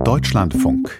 Deutschlandfunk.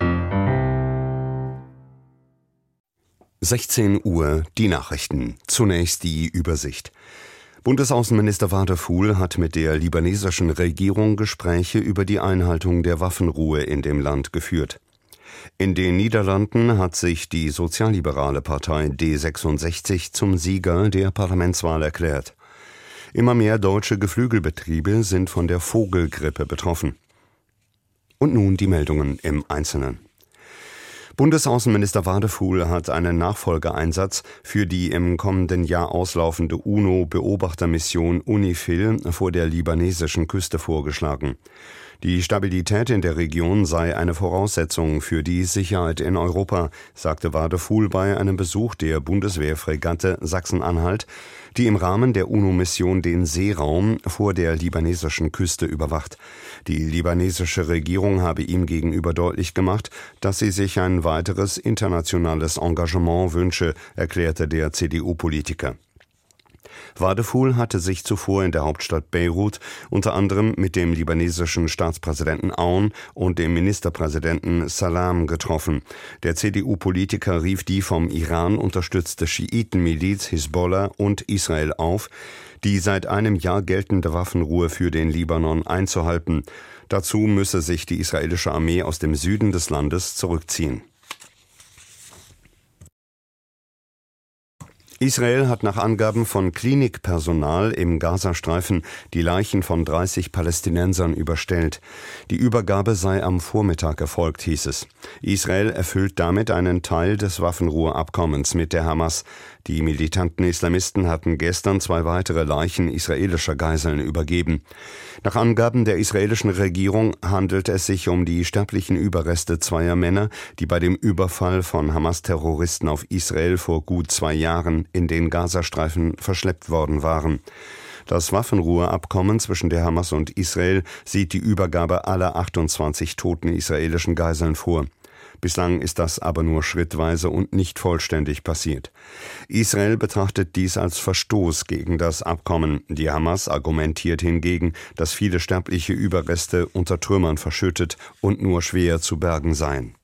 16 Uhr, die Nachrichten. Zunächst die Übersicht. Bundesaußenminister Wadefuhl hat mit der libanesischen Regierung Gespräche über die Einhaltung der Waffenruhe in dem Land geführt. In den Niederlanden hat sich die sozialliberale Partei D66 zum Sieger der Parlamentswahl erklärt. Immer mehr deutsche Geflügelbetriebe sind von der Vogelgrippe betroffen. Und nun die Meldungen im Einzelnen. Bundesaußenminister Wadefuhl hat einen Nachfolgeeinsatz für die im kommenden Jahr auslaufende UNO-Beobachtermission UNIFIL vor der libanesischen Küste vorgeschlagen. Die Stabilität in der Region sei eine Voraussetzung für die Sicherheit in Europa, sagte Wadefuhl bei einem Besuch der Bundeswehrfregatte Sachsen-Anhalt, die im Rahmen der UNO-Mission den Seeraum vor der libanesischen Küste überwacht. Die libanesische Regierung habe ihm gegenüber deutlich gemacht, dass sie sich ein weiteres internationales Engagement wünsche, erklärte der CDU-Politiker. Wadefuhl hatte sich zuvor in der Hauptstadt Beirut unter anderem mit dem libanesischen Staatspräsidenten Aoun und dem Ministerpräsidenten Salam getroffen. Der CDU-Politiker rief die vom Iran unterstützte Schiitenmiliz Hisbollah und Israel auf, die seit einem Jahr geltende Waffenruhe für den Libanon einzuhalten. Dazu müsse sich die israelische Armee aus dem Süden des Landes zurückziehen. Israel hat nach Angaben von Klinikpersonal im Gazastreifen die Leichen von 30 Palästinensern überstellt. Die Übergabe sei am Vormittag erfolgt, hieß es. Israel erfüllt damit einen Teil des Waffenruheabkommens mit der Hamas. Die militanten Islamisten hatten gestern 2 weitere Leichen israelischer Geiseln übergeben. Nach Angaben der israelischen Regierung handelt es sich um die sterblichen Überreste 2 Männer, die bei dem Überfall von Hamas-Terroristen auf Israel vor gut 2 Jahren in den Gazastreifen verschleppt worden waren. Das Waffenruheabkommen zwischen der Hamas und Israel sieht die Übergabe aller 28 toten israelischen Geiseln vor. Bislang ist das aber nur schrittweise und nicht vollständig passiert. Israel betrachtet dies als Verstoß gegen das Abkommen. Die Hamas argumentiert hingegen, dass viele sterbliche Überreste unter Trümmern verschüttet und nur schwer zu bergen seien.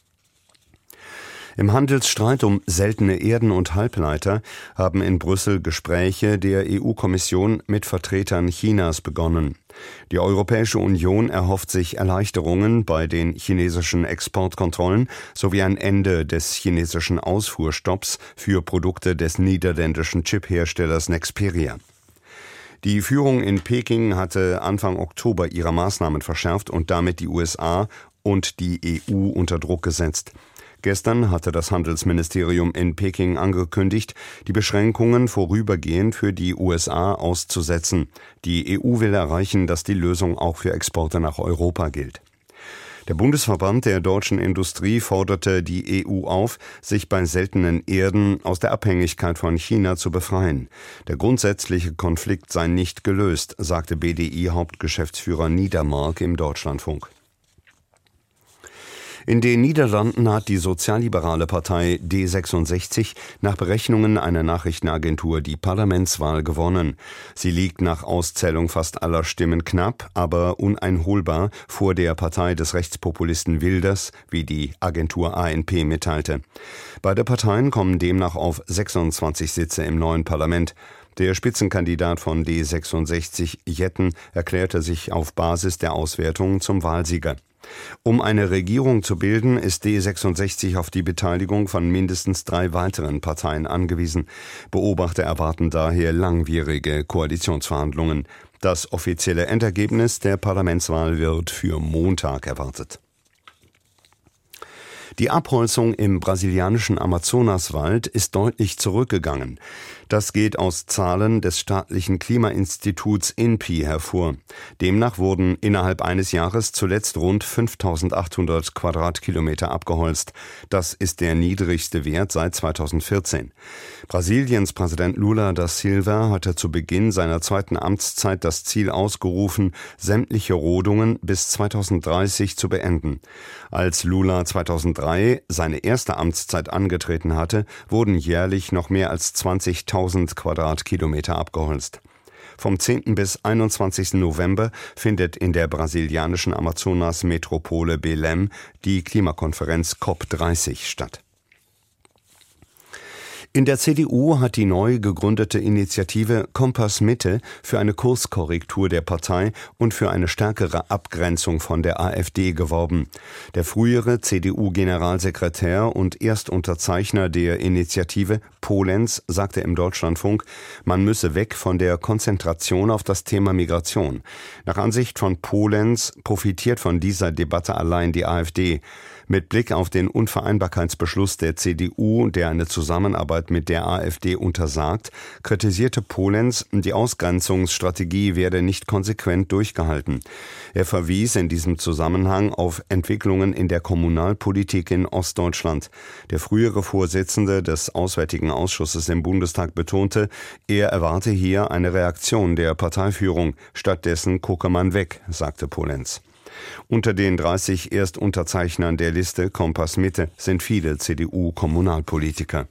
Im Handelsstreit um seltene Erden und Halbleiter haben in Brüssel Gespräche der EU-Kommission mit Vertretern Chinas begonnen. Die Europäische Union erhofft sich Erleichterungen bei den chinesischen Exportkontrollen sowie ein Ende des chinesischen Ausfuhrstopps für Produkte des niederländischen Chipherstellers Nexperia. Die Führung in Peking hatte Anfang Oktober ihre Maßnahmen verschärft und damit die USA und die EU unter Druck gesetzt. Gestern hatte das Handelsministerium in Peking angekündigt, die Beschränkungen vorübergehend für die USA auszusetzen. Die EU will erreichen, dass die Lösung auch für Exporte nach Europa gilt. Der Bundesverband der deutschen Industrie forderte die EU auf, sich bei seltenen Erden aus der Abhängigkeit von China zu befreien. Der grundsätzliche Konflikt sei nicht gelöst, sagte BDI-Hauptgeschäftsführer Niedermark im Deutschlandfunk. In den Niederlanden hat die sozialliberale Partei D66 nach Berechnungen einer Nachrichtenagentur die Parlamentswahl gewonnen. Sie liegt nach Auszählung fast aller Stimmen knapp, aber uneinholbar vor der Partei des Rechtspopulisten Wilders, wie die Agentur ANP mitteilte. Beide Parteien kommen demnach auf 26 Sitze im neuen Parlament. Der Spitzenkandidat von D66, Jetten, erklärte sich auf Basis der Auswertung zum Wahlsieger. Um eine Regierung zu bilden, ist D66 auf die Beteiligung von mindestens 3 weiteren Parteien angewiesen. Beobachter erwarten daher langwierige Koalitionsverhandlungen. Das offizielle Endergebnis der Parlamentswahl wird für Montag erwartet. Die Abholzung im brasilianischen Amazonaswald ist deutlich zurückgegangen. Das geht aus Zahlen des staatlichen Klimainstituts INPI hervor. Demnach wurden innerhalb eines Jahres zuletzt rund 5.800 Quadratkilometer abgeholzt. Das ist der niedrigste Wert seit 2014. Brasiliens Präsident Lula da Silva hatte zu Beginn seiner 2. Amtszeit das Ziel ausgerufen, sämtliche Rodungen bis 2030 zu beenden. Als Lula 2003 seine erste Amtszeit angetreten hatte, wurden jährlich noch mehr als 20.000 Quadratkilometer abgeholzt. Vom 10. bis 21. November findet in der brasilianischen Amazonas-Metropole Belém die Klimakonferenz COP30 statt. In der CDU hat die neu gegründete Initiative Kompass Mitte für eine Kurskorrektur der Partei und für eine stärkere Abgrenzung von der AfD geworben. Der frühere CDU-Generalsekretär und Erstunterzeichner der Initiative, Polenz, sagte im Deutschlandfunk, man müsse weg von der Konzentration auf das Thema Migration. Nach Ansicht von Polenz profitiert von dieser Debatte allein die AfD. Mit Blick auf den Unvereinbarkeitsbeschluss der CDU, der eine Zusammenarbeit mit der AfD untersagt, kritisierte Polenz, die Ausgrenzungsstrategie werde nicht konsequent durchgehalten. Er verwies in diesem Zusammenhang auf Entwicklungen in der Kommunalpolitik in Ostdeutschland. Der frühere Vorsitzende des Auswärtigen Ausschusses im Bundestag betonte, er erwarte hier eine Reaktion der Parteiführung. Stattdessen gucke man weg, sagte Polenz. Unter den 30 Erstunterzeichnern der Liste Kompass Mitte sind viele CDU-Kommunalpolitiker.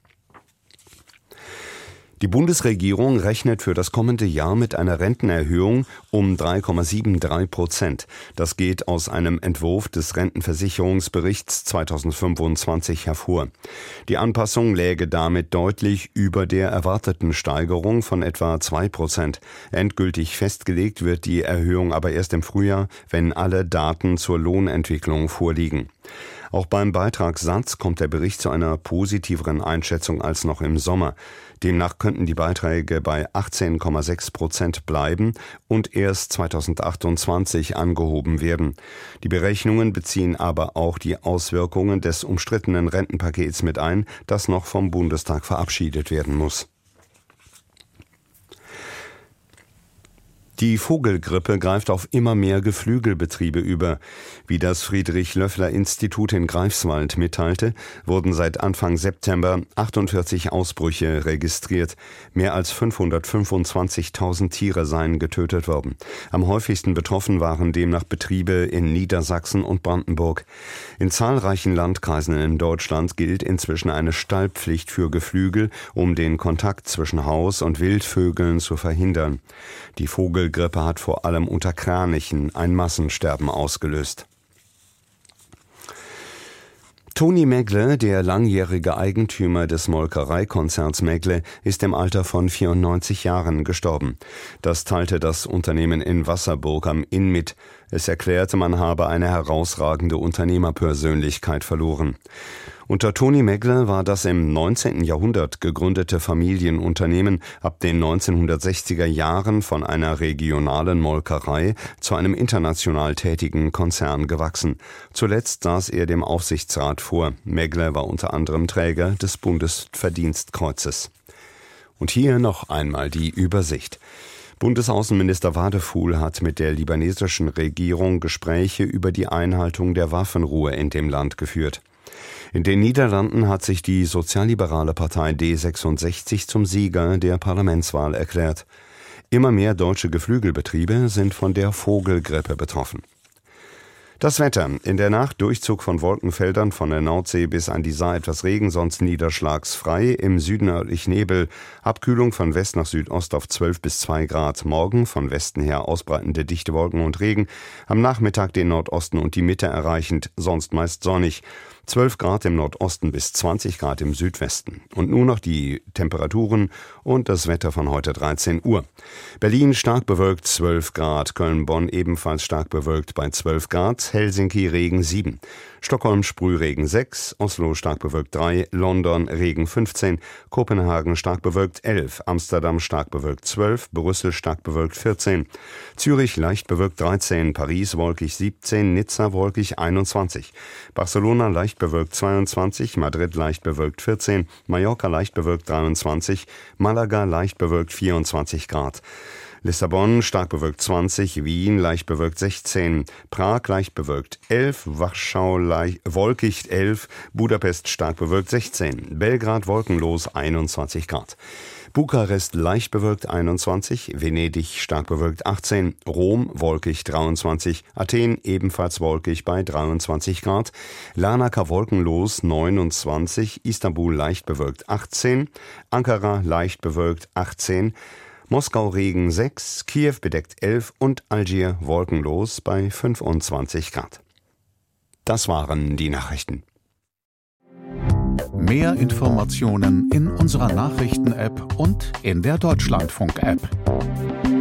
Die Bundesregierung rechnet für das kommende Jahr mit einer Rentenerhöhung um 3,73%. Das geht aus einem Entwurf des Rentenversicherungsberichts 2025 hervor. Die Anpassung läge damit deutlich über der erwarteten Steigerung von etwa 2%. Endgültig festgelegt wird die Erhöhung aber erst im Frühjahr, wenn alle Daten zur Lohnentwicklung vorliegen. Auch beim Beitragssatz kommt der Bericht zu einer positiveren Einschätzung als noch im Sommer. Demnach könnten die Beiträge bei 18,6% bleiben und erst 2028 angehoben werden. Die Berechnungen beziehen aber auch die Auswirkungen des umstrittenen Rentenpakets mit ein, das noch vom Bundestag verabschiedet werden muss. Die Vogelgrippe greift auf immer mehr Geflügelbetriebe über. Wie das Friedrich-Löffler-Institut in Greifswald mitteilte, wurden seit Anfang September 48 Ausbrüche registriert. Mehr als 525.000 Tiere seien getötet worden. Am häufigsten betroffen waren demnach Betriebe in Niedersachsen und Brandenburg. In zahlreichen Landkreisen in Deutschland gilt inzwischen eine Stallpflicht für Geflügel, um den Kontakt zwischen Haus- und Wildvögeln zu verhindern. Die Vogelgrippe hat vor allem unter Kranichen ein Massensterben ausgelöst. Toni Megle, der langjährige Eigentümer des Molkereikonzerns Megle, ist im Alter von 94 Jahren gestorben. Das teilte das Unternehmen in Wasserburg am Inn mit. Es erklärte, man habe eine herausragende Unternehmerpersönlichkeit verloren. Unter Toni Megle war das im 19. Jahrhundert gegründete Familienunternehmen ab den 1960er Jahren von einer regionalen Molkerei zu einem international tätigen Konzern gewachsen. Zuletzt saß er dem Aufsichtsrat vor. Megle war unter anderem Träger des Bundesverdienstkreuzes. Und hier noch einmal die Übersicht. Bundesaußenminister Wadefuhl hat mit der libanesischen Regierung Gespräche über die Einhaltung der Waffenruhe in dem Land geführt. In den Niederlanden hat sich die sozialliberale Partei D66 zum Sieger der Parlamentswahl erklärt. Immer mehr deutsche Geflügelbetriebe sind von der Vogelgrippe betroffen. Das Wetter. In der Nacht Durchzug von Wolkenfeldern von der Nordsee bis an die Saar etwas Regen, sonst niederschlagsfrei. Im Süden nördlich Nebel. Abkühlung von West nach Südost auf 12 bis 2 Grad. Morgen von Westen her ausbreitende dichte Wolken und Regen. Am Nachmittag den Nordosten und die Mitte erreichend, sonst meist sonnig. 12 Grad im Nordosten bis 20 Grad im Südwesten. Und nun noch die Temperaturen und das Wetter von heute 13 Uhr. Berlin stark bewölkt 12 Grad, Köln-Bonn ebenfalls stark bewölkt bei 12 Grad, Helsinki Regen 7, Stockholm Sprühregen 6, Oslo stark bewölkt 3, London Regen 15, Kopenhagen stark bewölkt 11, Amsterdam stark bewölkt 12, Brüssel stark bewölkt 14, Zürich leicht bewölkt 13, Paris wolkig 17, Nizza wolkig 21, Barcelona leicht bewölkt 22, Madrid leicht bewölkt 14, Mallorca leicht bewölkt 23, Malaga leicht bewölkt 24 Grad. Lissabon stark bewölkt 20, Wien leicht bewölkt 16, Prag leicht bewölkt 11, Warschau wolkig 11, Budapest stark bewölkt 16, Belgrad wolkenlos 21 Grad. Bukarest leicht bewölkt 21, Venedig stark bewölkt 18, Rom wolkig 23, Athen ebenfalls wolkig bei 23 Grad, Larnaca wolkenlos 29, Istanbul leicht bewölkt 18, Ankara leicht bewölkt 18, Moskau Regen 6, Kiew bedeckt 11 und Algier wolkenlos bei 25 Grad. Das waren die Nachrichten. Mehr Informationen in unserer Nachrichten-App und in der Deutschlandfunk-App.